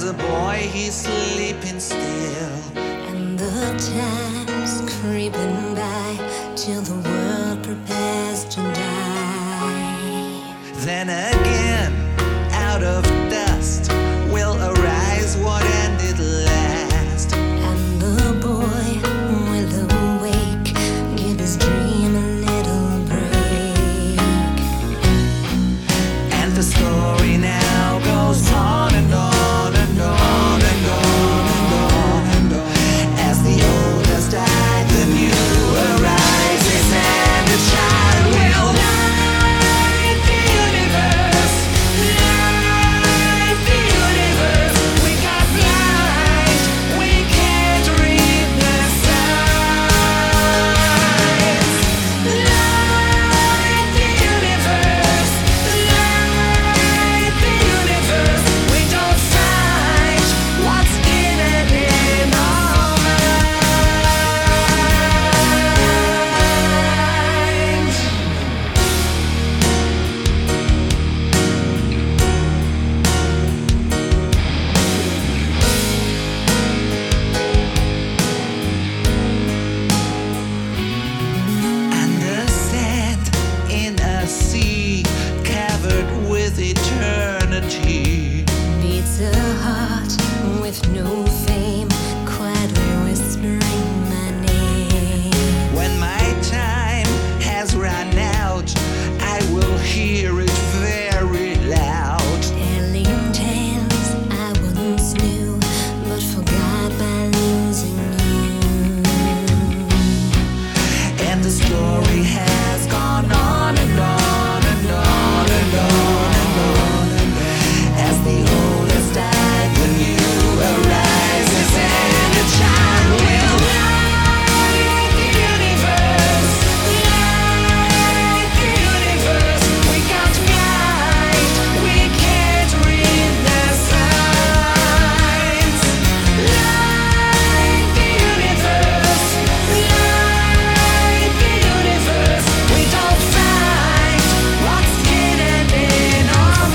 a boy, he's sleeping still. And the time's creeping by till the world prepares to die. Then again, out of dust will arise what ended last. And the boy will awake, give his dream a little break. And the story now goes on and on and on and on and on and on. As the oldest died, the new arises, and a child will light the universe, light the universe. We got blind, we can't read the signs. Light the universe, light the universe. We don't find what's in it in our minds. And the sand in a sea covered with eternity. Beats a heart with no fame, quietly whispering my name. When my time has run out, I will hear it very loud. Telling tales I once knew, but forgot by losing you. And the story has gone on and on and on and on and on and on. As the oldest died, the new arises, and a child will light the universe, light the universe. We got blind, we can't read the signs. Light the universe, light the universe. We don't find what's hidden in our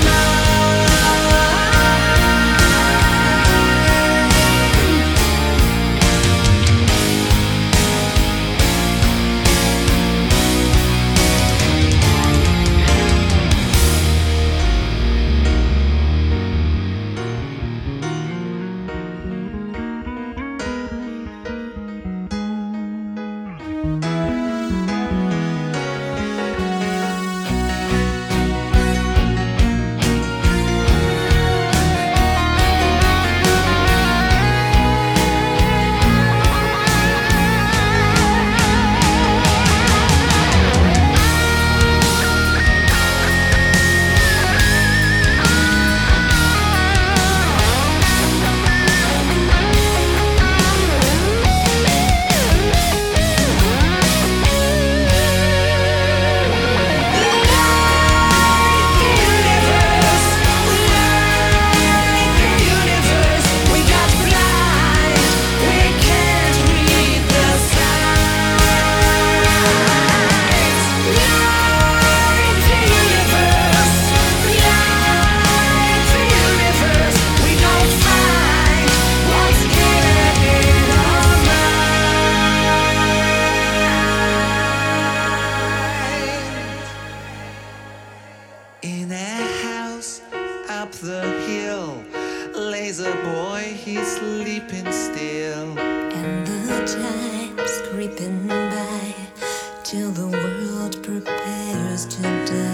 In a house up the hill lays a boy, he's sleeping still. And the time's creeping by till the world prepares to die.